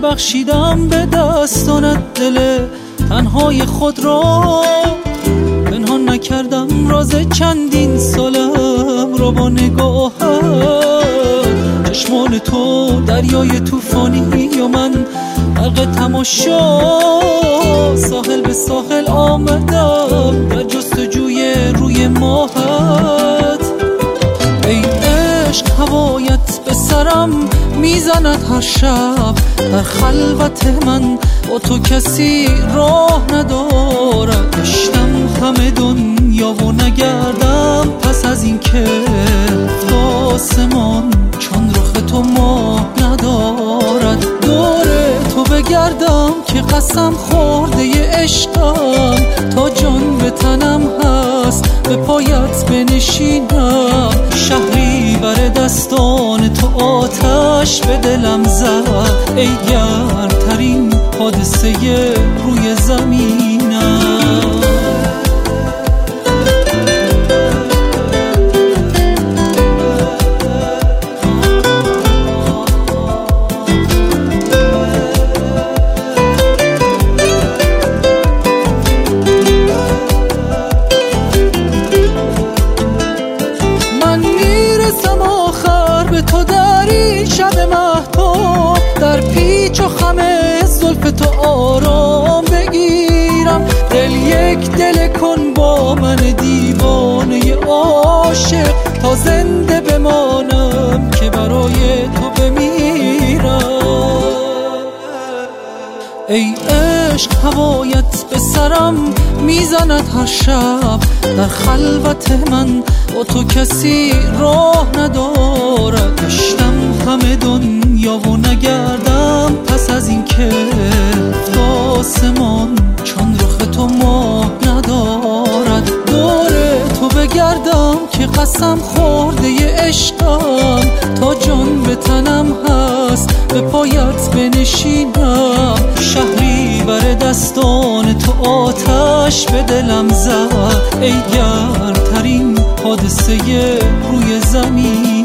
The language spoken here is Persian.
بخشیدم به دستانت دل تنهای خود را، پنهان نکردم راز چندین سالم را با نگاهت. چشمان تو دریای طوفانی و من غرق تماشا، ساحل به ساحل آمدم در جستجوی روی ماهت. ای عشق هوایت به سرم میزند هر شب، در خلوت من با تو کسی راه ندارد. گشتم همه دنیا و نگردم پس از این که آسمان چون رخ تو ماه ندارد. دور تو بگردم که قسم خورده عشقم، تا جان به تنم هست به پایت بنشینم. شهری بر دستان تو آتش به دلم زد، ای گرمترین حادثه روی زمینم. تو در این شب مهتاب، در پیچ و خم زلف تو آرام بگیرم. دل یک دل کن با من دیوانه عاشق، تا زنده بمانم که برای تو بمیرم. ای عشق هوایت به سرم میزند هر شب، در خلوت من با تو کسی راه ندارد. گشتم همه دنیا و نگردم پس از این که آسمان چون رخ تو ماه ندارد. دور تو بگردم که قسم خورده عشقم، تا جان به تنم هست به پایت بنشینم. شهری بر دستان تو آتش به دلم زد، ای گرمترین حادثه روی زمین.